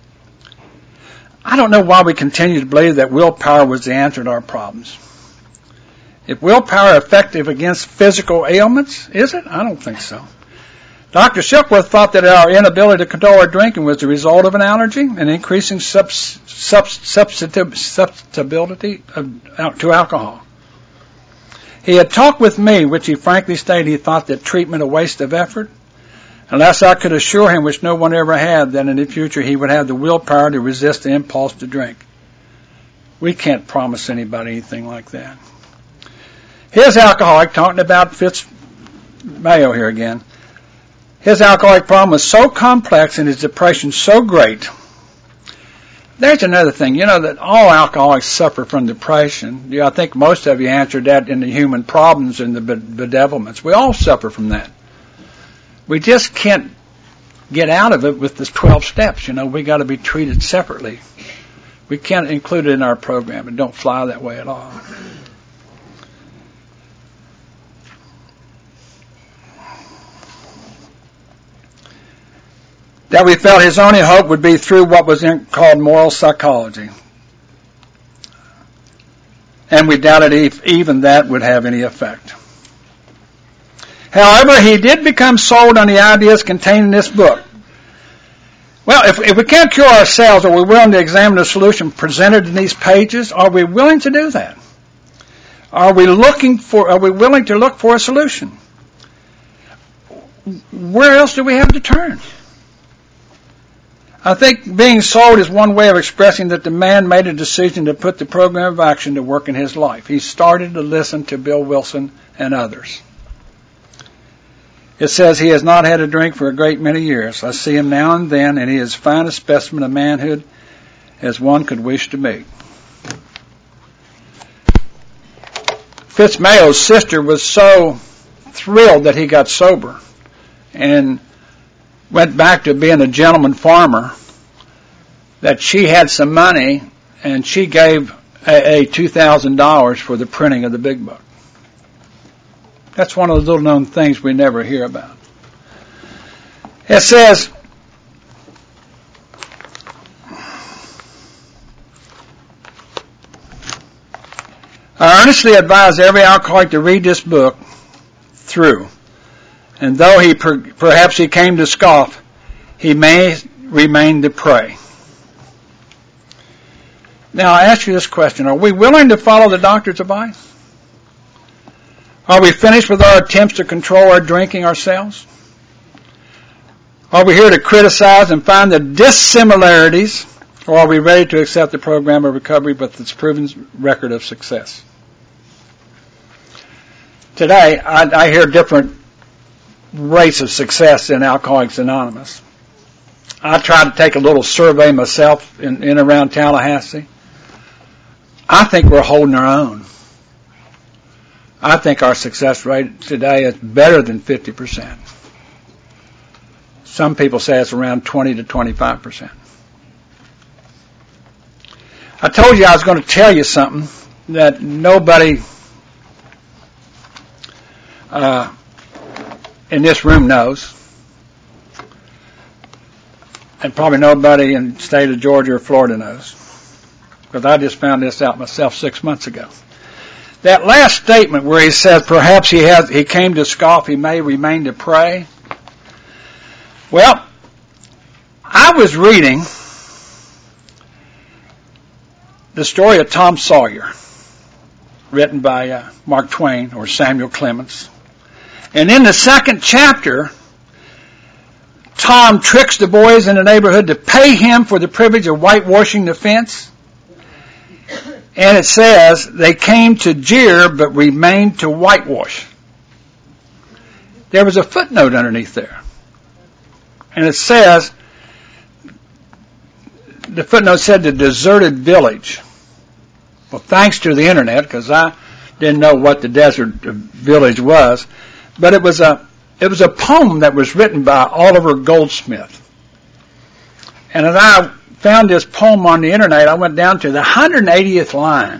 I don't know why we continue to believe that willpower was the answer to our problems. If willpower effective against physical ailments, is it? I don't think so. Dr. Silkworth thought that our inability to control our drinking was the result of an allergy and increasing susceptibility to alcohol. He had talked with me, which he frankly stated he thought that treatment a waste of effort, unless I could assure him, which no one ever had, that in the future he would have the willpower to resist the impulse to drink. We can't promise anybody anything like that. His alcoholic, talking about Fitz Mayo here again, his alcoholic problem was so complex and his depression so great. There's another thing, that all alcoholics suffer from depression. I think most of you answered that in the human problems and the bedevilments. We all suffer from that. We just can't get out of it with the 12 steps. We got to be treated separately. We can't include it in our program. It don't fly that way at all. That we felt his only hope would be through what was called moral psychology. And we doubted if even that would have any effect. However, he did become sold on the ideas contained in this book. Well, if we can't cure ourselves, are we willing to examine the solution presented in these pages? Are we willing to do that? Are we willing to look for a solution? Where else do we have to turn? I think being sold is one way of expressing that the man made a decision to put the program of action to work in his life. He started to listen to Bill Wilson and others. It says he has not had a drink for a great many years. I see him now and then, and he is as fine a specimen of manhood as one could wish to meet. Fitz Mayo's sister was so thrilled that he got sober and went back to being a gentleman farmer that she had some money and she gave a $2,000 for the printing of the big book. That's one of the little known things we never hear about. It says, I earnestly advise every alcoholic to read this book through. And though perhaps he came to scoff, he may remain to pray. Now I ask you this question. Are we willing to follow the doctor's advice? Are we finished with our attempts to control our drinking ourselves? Are we here to criticize and find the dissimilarities, or are we ready to accept the program of recovery with its proven record of success? Today, I hear different rates of success in Alcoholics Anonymous. I tried to take a little survey myself in around Tallahassee. I think we're holding our own. I think our success rate today is better than 50%. Some people say it's around 20 to 25%. I told you I was going to tell you something that nobody in this room knows, and probably nobody in the state of Georgia or Florida knows, because I just found this out myself 6 months ago. That last statement where he says perhaps he came to scoff, he may remain to pray. Well, I was reading the story of Tom Sawyer, written by Mark Twain or Samuel Clemens. And in the second chapter, Tom tricks the boys in the neighborhood to pay him for the privilege of whitewashing the fence. And it says, they came to jeer but remained to whitewash. There was a footnote underneath there. And it says, the footnote said the deserted village. Well, thanks to the internet, because I didn't know what the desert village was, but it was It was a poem that was written by Oliver Goldsmith. And as I found this poem on the internet, I went down to the 180th line.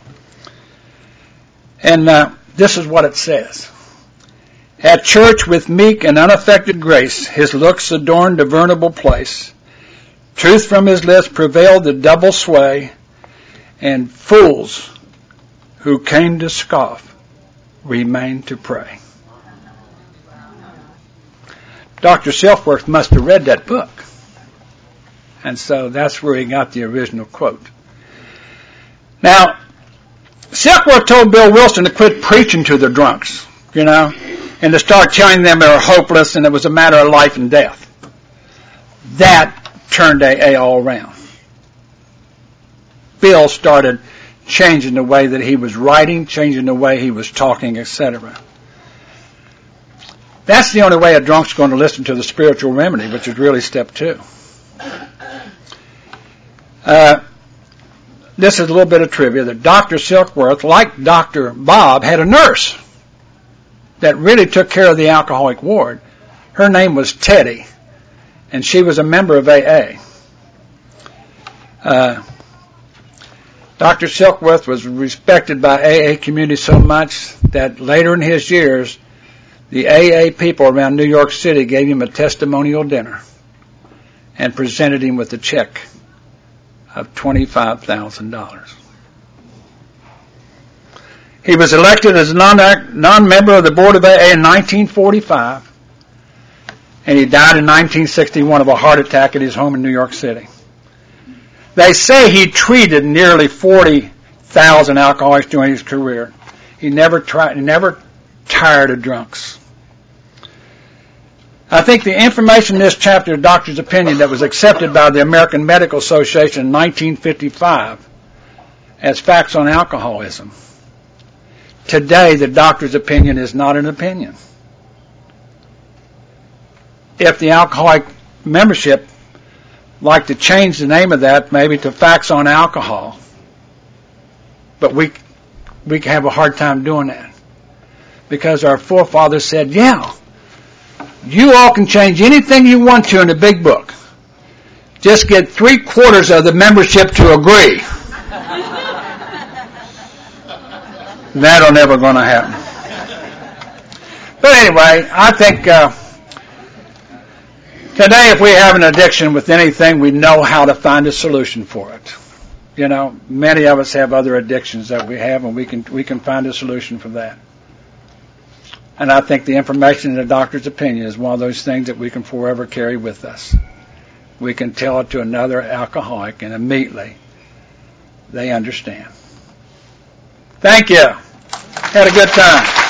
And this is what it says. At church with meek and unaffected grace, his looks adorned a venerable place. Truth from his lips prevailed the double sway, and fools who came to scoff remained to pray. Dr. Silkworth must have read that book. And so that's where he got the original quote. Now, Silkworth told Bill Wilson to quit preaching to the drunks, and to start telling them they were hopeless and it was a matter of life and death. That turned AA all around. Bill started changing the way that he was writing, changing the way he was talking, etc. That's the only way a drunk's going to listen to the spiritual remedy, which is really step 2. This is a little bit of trivia that Dr. Silkworth, like Dr. Bob, had a nurse that really took care of the alcoholic ward. Her name was Teddy, and she was a member of AA. Dr. Silkworth was respected by AA community so much that later in his years, the AA people around New York City gave him a testimonial dinner and presented him with a check of $25,000. He was elected as a non-member of the board of AA in 1945, and he died in 1961 of a heart attack at his home in New York City. They say he treated nearly 40,000 alcoholics during his career. He never tired of drunks. I think the information in this chapter of Doctor's Opinion that was accepted by the American Medical Association in 1955 as facts on alcoholism. Today, the doctor's opinion is not an opinion. If the alcoholic membership like to change the name of that maybe to facts on alcohol, but we have a hard time doing that because our forefathers said, yeah, you all can change anything you want to in the big book. Just get 3/4 of the membership to agree. That'll never going to happen. But anyway, I think today if we have an addiction with anything, we know how to find a solution for it. Many of us have other addictions that we have, and we can find a solution for that. And I think the information in the doctor's opinion is one of those things that we can forever carry with us. We can tell it to another alcoholic, and immediately they understand. Thank you. Had a good time.